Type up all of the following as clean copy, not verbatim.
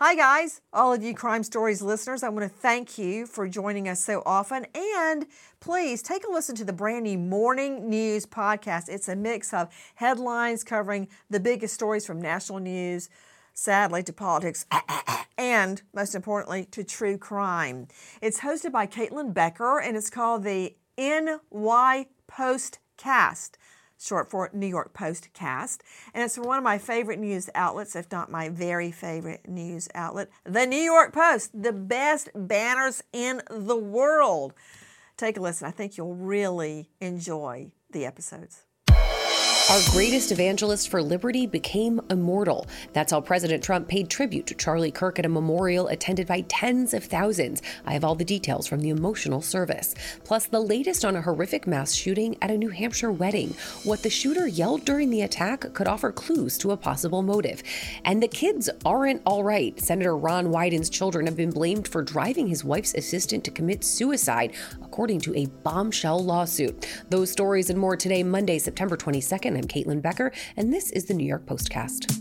Hi guys, all of you Crime Stories listeners, I want to thank you for joining us so often, and please take a listen to the brand new Morning News podcast. It's a mix of headlines covering the biggest stories from national news, sadly to politics, and most importantly to true crime. It's hosted by Caitlin Becker and it's called the NY Postcast, short for New York Post Cast. And it's from one of my favorite news outlets, if not my very favorite news outlet, the New York Post, the best banners in the world. Take a listen. I think you'll really enjoy the episodes. Our greatest evangelist for liberty became immortal. That's how President Trump paid tribute to Charlie Kirk at a memorial attended by tens of thousands. I have all the details from the emotional service. Plus, the latest on a horrific mass shooting at a New Hampshire wedding. What the shooter yelled during the attack could offer clues to a possible motive. And the kids aren't all right. Senator Ron Wyden's children have been blamed for driving his wife's assistant to commit suicide, according to a bombshell lawsuit. Those stories and more today, Monday, September 22nd. I'm Caitlin Becker, and this is the New York Postcast.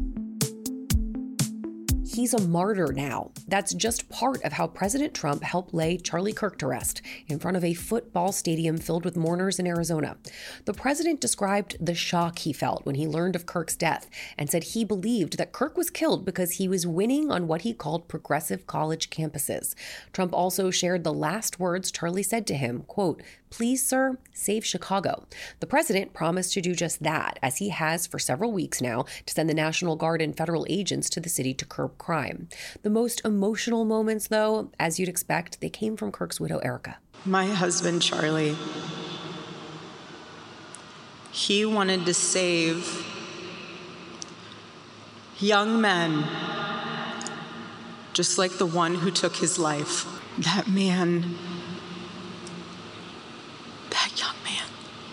He's a martyr now. That's just part of how President Trump helped lay Charlie Kirk to rest in front of a football stadium filled with mourners in Arizona. The president described the shock he felt when he learned of Kirk's death and said he believed that Kirk was killed because he was winning on what he called progressive college campuses. Trump also shared the last words Charlie said to him, quote, "Please, sir, save Chicago." The president promised to do just that, as he has for several weeks now, to send the National Guard and federal agents to the city to curb crime. The most emotional moments, though, as you'd expect, they came from Kirk's widow, Erica. My husband, Charlie, he wanted to save young men, just like the one who took his life. That man, that young man,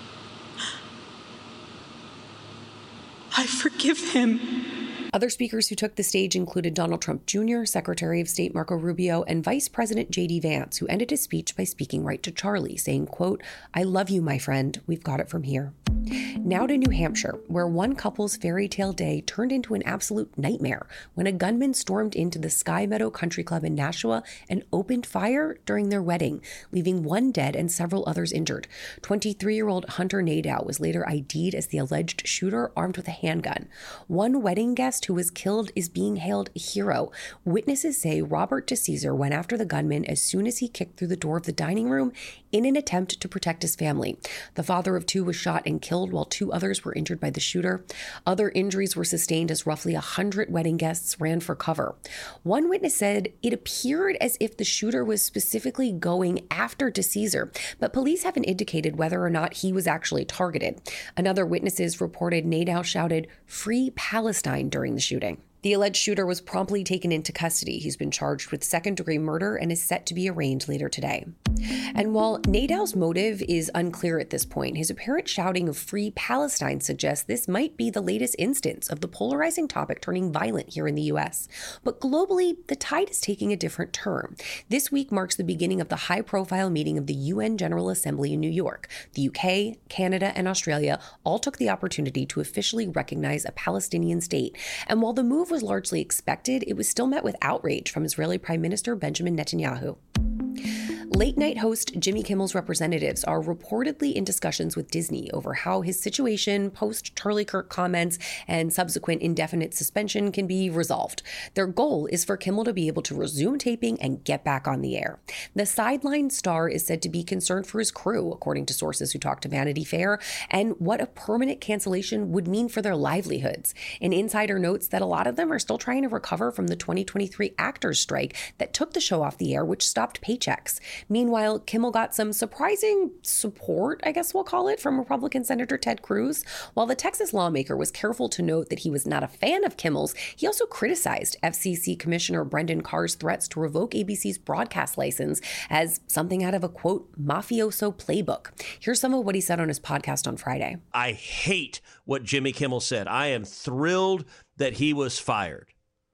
I forgive him. Other speakers who took the stage included Donald Trump Jr., Secretary of State Marco Rubio, and Vice President J.D. Vance, who ended his speech by speaking right to Charlie, saying, quote, "I love you, my friend. We've got it from here." Now to New Hampshire, where one couple's fairy tale day turned into an absolute nightmare when a gunman stormed into the Sky Meadow Country Club in Nashua and opened fire during their wedding, leaving one dead and several others injured. 23-year-old Hunter Nadow was later ID'd as the alleged shooter armed with a handgun. One wedding guest who was killed is being hailed a hero. Witnesses say Robert DeCesar went after the gunman as soon as he kicked through the door of the dining room in an attempt to protect his family. The father of two was shot and killed while two others were injured by the shooter. Other injuries were sustained as roughly 100 wedding guests ran for cover. One witness said it appeared as if the shooter was specifically going after DeCesar, but police haven't indicated whether or not he was actually targeted. Another witnesses reported Nadow shouted, "Free Palestine," during the shooting. The alleged shooter was promptly taken into custody. He's been charged with second-degree murder and is set to be arraigned later today. And while Nadow's motive is unclear at this point, his apparent shouting of "Free Palestine" suggests this might be the latest instance of the polarizing topic turning violent here in the U.S. But globally, the tide is taking a different turn. This week marks the beginning of the high-profile meeting of the UN General Assembly in New York. The UK, Canada, and Australia all took the opportunity to officially recognize a Palestinian state. And while the move was largely expected, it was still met with outrage from Israeli Prime Minister Benjamin Netanyahu. Late-night host Jimmy Kimmel's representatives are reportedly in discussions with Disney over how his situation post-Charlie Kirk comments and subsequent indefinite suspension can be resolved. Their goal is for Kimmel to be able to resume taping and get back on the air. The sideline star is said to be concerned for his crew, according to sources who talked to Vanity Fair, and what a permanent cancellation would mean for their livelihoods. An insider notes that a lot of them are still trying to recover from the 2023 actors strike that took the show off the air, which stopped paychecks. Meanwhile, Kimmel got some surprising support, I guess we'll call it, from Republican Senator Ted Cruz. While the Texas lawmaker was careful to note that he was not a fan of Kimmel's, he also criticized FCC Commissioner Brendan Carr's threats to revoke ABC's broadcast license as something out of a, quote, mafioso playbook. Here's some of what he said on his podcast on Friday. I hate what Jimmy Kimmel said. I am thrilled that he was fired.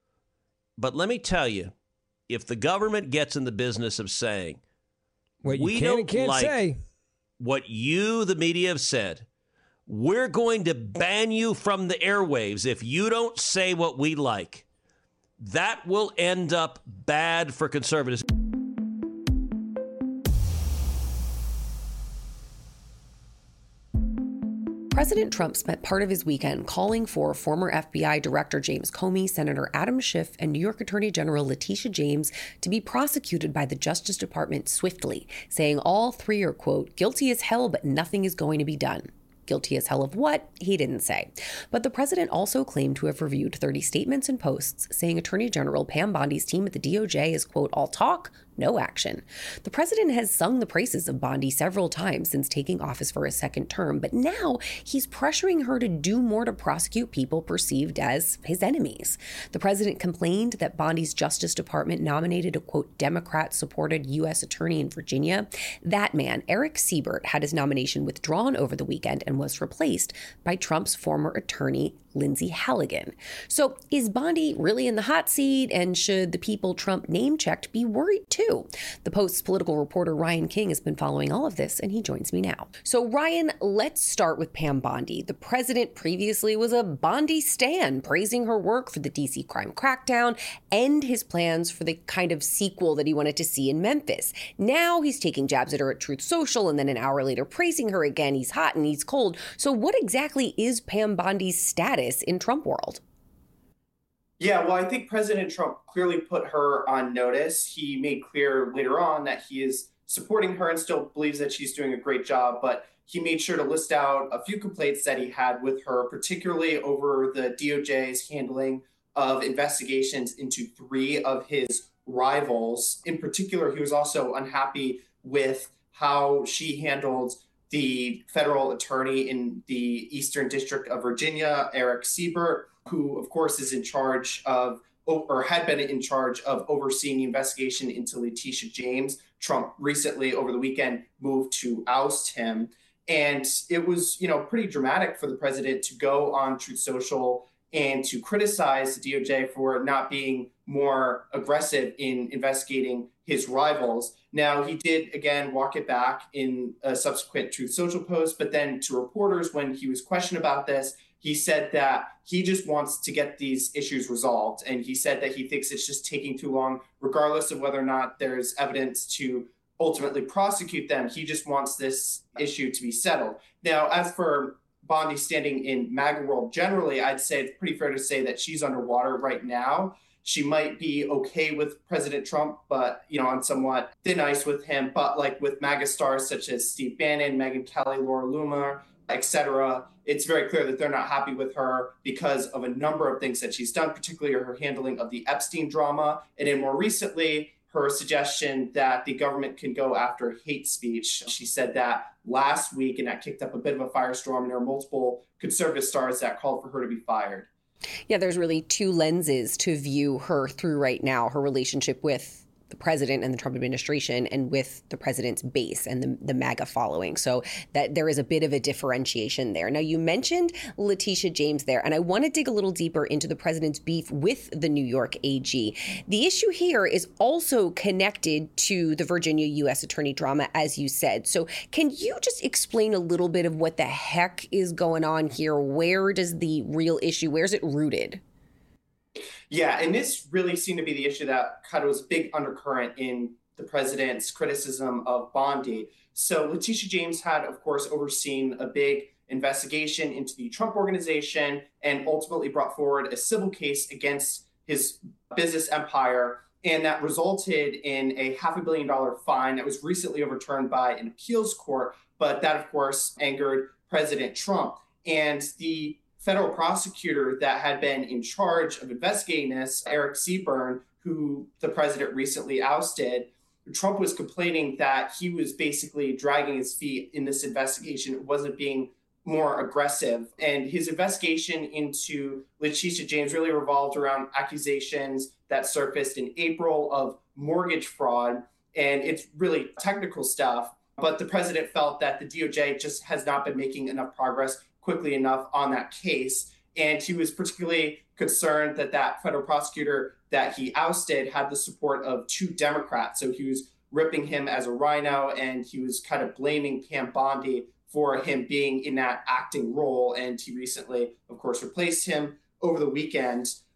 But let me tell you, if the government gets in the business of saying, what you we can and don't can't like say what you, the media, have said, we're going to ban you from the airwaves if you don't say what we like, that will end up bad for conservatives. President Trump spent part of his weekend calling for former FBI Director James Comey, Senator Adam Schiff, and New York Attorney General Letitia James to be prosecuted by the Justice Department swiftly, saying all three are, quote, guilty as hell, but nothing is going to be done. Guilty as hell of what? He didn't say. But the president also claimed to have reviewed 30 statements and posts, saying Attorney General Pam Bondi's team at the DOJ is, quote, all talk, no action. The president has sung the praises of Bondi several times since taking office for a second term, but now he's pressuring her to do more to prosecute people perceived as his enemies. The president complained that Bondi's Justice Department nominated a, quote, Democrat-supported U.S. attorney in Virginia. That man, Eric Siebert, had his nomination withdrawn over the weekend and was replaced by Trump's former attorney, Lindsay Halligan. So is Bondi really in the hot seat, and should the people Trump name-checked be worried too? The Post's political reporter Ryan King has been following all of this, and he joins me now. So Ryan, let's start with Pam Bondi. The president previously was a Bondi stan, praising her work for the DC crime crackdown and his plans for the kind of sequel that he wanted to see in Memphis. Now he's taking jabs at her at Truth Social, and then an hour later praising her again. He's hot and he's cold. So what exactly is Pam Bondi's status in Trump world? Yeah, well, I think President Trump clearly put her on notice. He made clear later on that he is supporting her and still believes that she's doing a great job, but he made sure to list out a few complaints that he had with her, particularly over the DOJ's handling of investigations into 3 of his rivals. In particular, he was also unhappy with how she handled the federal attorney in the Eastern District of Virginia, Eric Siebert, who, of course, is in charge of, or had been in charge of, overseeing the investigation into Letitia James. Trump recently, over the weekend, moved to oust him. And it was, pretty dramatic for the president to go on Truth Social and to criticize the DOJ for not being more aggressive in investigating his rivals. Now, he did, again, walk it back in a subsequent Truth Social post, but then to reporters, when he was questioned about this, he said that he just wants to get these issues resolved. And he said that he thinks it's just taking too long, regardless of whether or not there's evidence to ultimately prosecute them. He just wants this issue to be settled. Now, as for Bondi standing in MAGA world generally, I'd say it's pretty fair to say that she's underwater right now. She might be okay with President Trump, but, on somewhat thin ice with him. But like with MAGA stars such as Steve Bannon, Megyn Kelly, Laura Loomer, etc., it's very clear that they're not happy with her because of a number of things that she's done, particularly her handling of the Epstein drama. And then more recently, her suggestion that the government can go after hate speech. She said that last week, and that kicked up a bit of a firestorm. And there are multiple conservative stars that called for her to be fired. Yeah, there's really 2 lenses to view her through right now, her relationship with the president and the Trump administration and with the president's base and the MAGA following. So that there is a bit of a differentiation there. Now, you mentioned Letitia James there, and I want to dig a little deeper into the president's beef with the New York AG. The issue here is also connected to the Virginia U.S. attorney drama, as you said. So can you just explain a little bit of what the heck is going on here? Where does the real issue, where's it rooted? Yeah, and this really seemed to be the issue that kind of was a big undercurrent in the president's criticism of Bondi. So Letitia James had, of course, overseen a big investigation into the Trump Organization and ultimately brought forward a civil case against his business empire. And that resulted in a $500 million fine that was recently overturned by an appeals court. But that, of course, angered President Trump. And the federal prosecutor that had been in charge of investigating this, Eric Seaburn, who the president recently ousted, Trump was complaining that he was basically dragging his feet in this investigation. It wasn't being more aggressive. And his investigation into Letitia James really revolved around accusations that surfaced in April of mortgage fraud. And it's really technical stuff. But the president felt that the DOJ just has not been making enough progress quickly enough on that case. And he was particularly concerned that that federal prosecutor that he ousted had the support of 2 Democrats. So he was ripping him as a rhino, and he was kind of blaming Pam Bondi for him being in that acting role. And he recently, of course, replaced him over the weekend.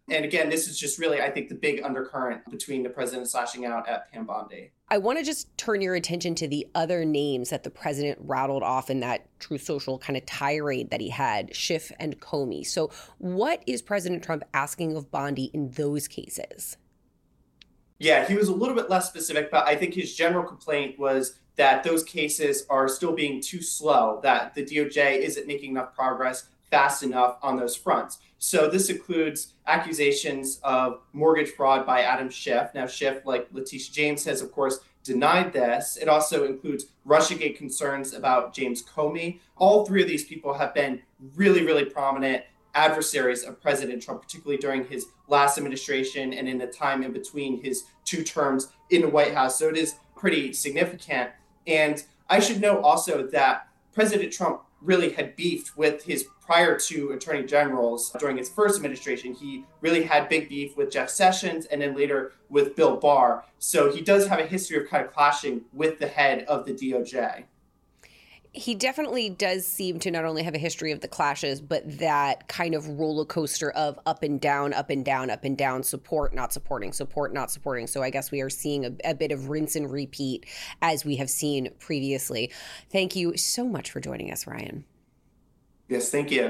And again, this is just really, I think, the big undercurrent between the president slashing out at Pam Bondi. I want to just turn your attention to the other names that the president rattled off in that Truth Social kind of tirade that he had, Schiff and Comey. So what is President Trump asking of Bondi in those cases? Yeah, he was a little bit less specific, but I think his general complaint was that those cases are still being too slow, that the DOJ isn't making enough progress fast enough on those fronts. So this includes accusations of mortgage fraud by Adam Schiff. Now, Schiff, like Letitia James, has, of course, denied this. It also includes Russiagate concerns about James Comey. All three of these people have been really, really prominent adversaries of President Trump, particularly during his last administration and in the time in between his two terms in the White House. So it is pretty significant. And I should note also that President Trump really had beefed with his prior two attorney generals during his first administration. He really had big beef with Jeff Sessions and then later with Bill Barr. So he does have a history of kind of clashing with the head of the DOJ. He definitely does seem to not only have a history of the clashes, but that kind of roller coaster of up and down, up and down, up and down, support, not supporting, support, not supporting. So I guess we are seeing a bit of rinse and repeat as we have seen previously. Thank you so much for joining us, Ryan. Yes, thank you.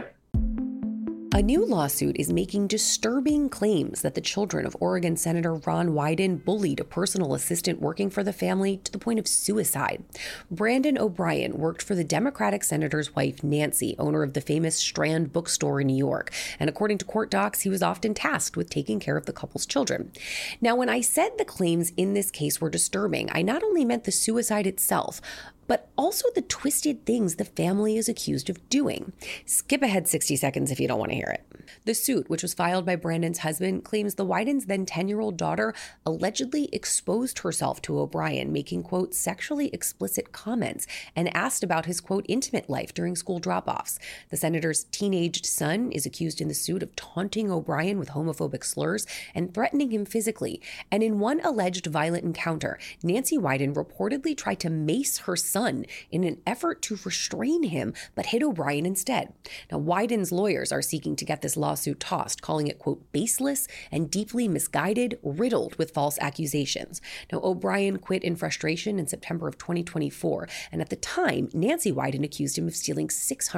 A new lawsuit is making disturbing claims that the children of Oregon Senator Ron Wyden bullied a personal assistant working for the family to the point of suicide. Brandon O'Brien worked for the Democratic senator's wife, Nancy, owner of the famous Strand bookstore in New York. And according to court docs, he was often tasked with taking care of the couple's children. Now, when I said the claims in this case were disturbing, I not only meant the suicide itself, but also the twisted things the family is accused of doing. Skip ahead 60 seconds if you don't want to hear it. The suit, which was filed by Brandon's husband, claims the Wydens' then 10-year-old daughter allegedly exposed herself to O'Brien, making, quote, sexually explicit comments and asked about his, quote, intimate life during school drop-offs. The senator's teenaged son is accused in the suit of taunting O'Brien with homophobic slurs and threatening him physically. And in one alleged violent encounter, Nancy Wyden reportedly tried to mace her son in an effort to restrain him, but hit O'Brien instead. Now, Wyden's lawyers are seeking to get this lawsuit tossed, calling it, quote, baseless and deeply misguided, riddled with false accusations. Now, O'Brien quit in frustration in September of 2024, and at the time, Nancy Wyden accused him of stealing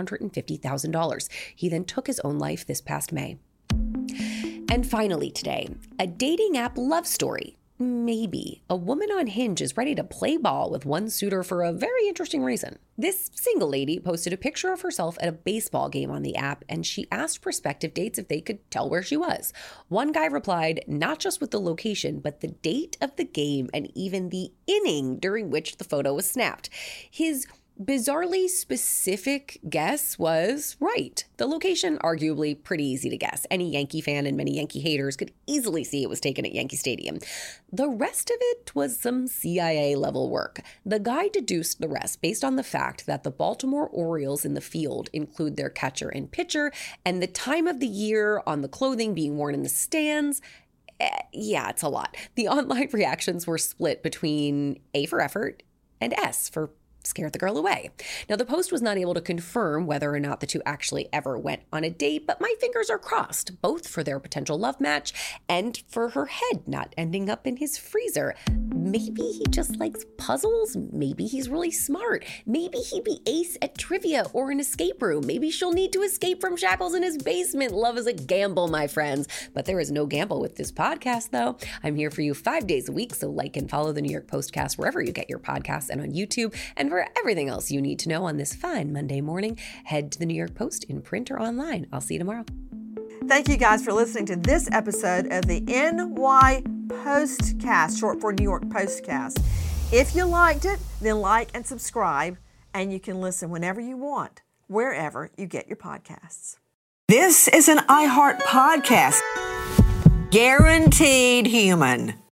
$650,000. He then took his own life this past May. And finally today, a dating app love story. Maybe. A woman on Hinge is ready to play ball with one suitor for a very interesting reason. This single lady posted a picture of herself at a baseball game on the app, and she asked prospective dates if they could tell where she was. One guy replied, not just with the location, but the date of the game and even the inning during which the photo was snapped. His bizarrely specific guess was right. The location, arguably pretty easy to guess. Any Yankee fan and many Yankee haters could easily see it was taken at Yankee Stadium. The rest of it was some CIA-level work. The guy deduced the rest based on the fact that the Baltimore Orioles in the field include their catcher and pitcher, and the time of the year on the clothing being worn in the stands. Yeah, it's a lot. The online reactions were split between A for effort and S for scared the girl away. Now, the Post was not able to confirm whether or not the two actually ever went on a date, but my fingers are crossed, both for their potential love match and for her head not ending up in his freezer. Maybe he just likes puzzles. Maybe he's really smart. Maybe he'd be ace at trivia or an escape room. Maybe she'll need to escape from shackles in his basement. Love is a gamble, my friends. But there is no gamble with this podcast, though. I'm here for you 5 days a week, so like and follow the New York Postcast wherever you get your podcasts and on YouTube. And for everything else you need to know on this fine Monday morning, head to the New York Post in print or online. I'll see you tomorrow. Thank you guys for listening to this episode of the NY Postcast, short for New York Postcast. If you liked it, then like and subscribe, and you can listen whenever you want, wherever you get your podcasts. This is an iHeart podcast. Guaranteed human.